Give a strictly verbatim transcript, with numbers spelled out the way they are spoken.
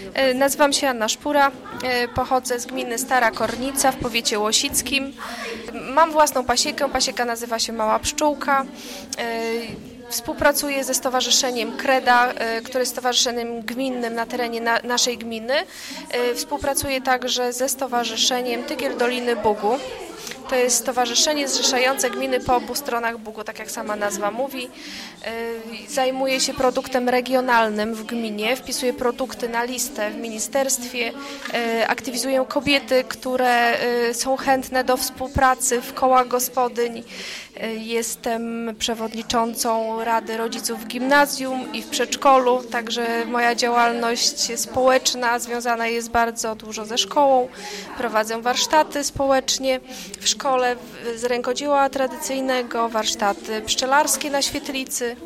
Nazywam się Anna Szpura, pochodzę z gminy Stara Kornica w powiecie łosickim. Mam własną pasiekę, pasieka nazywa się Mała Pszczółka. Współpracuję ze Stowarzyszeniem Kreda, które jest stowarzyszeniem gminnym na terenie na, naszej gminy. Współpracuję także ze Stowarzyszeniem Tygiel Doliny Bugu. To jest stowarzyszenie zrzeszające gminy po obu stronach Bugu, tak jak sama nazwa mówi. Zajmuje się produktem regionalnym w gminie, wpisuje produkty na listę w ministerstwie, aktywizuję kobiety, które są chętne do współpracy w kołach gospodyń. Jestem przewodniczącą Rady Rodziców w gimnazjum i w przedszkolu, także moja działalność społeczna związana jest bardzo dużo ze szkołą. Prowadzę warsztaty społecznie w szkole z rękodzieła tradycyjnego, warsztaty pszczelarskie na świetlicy.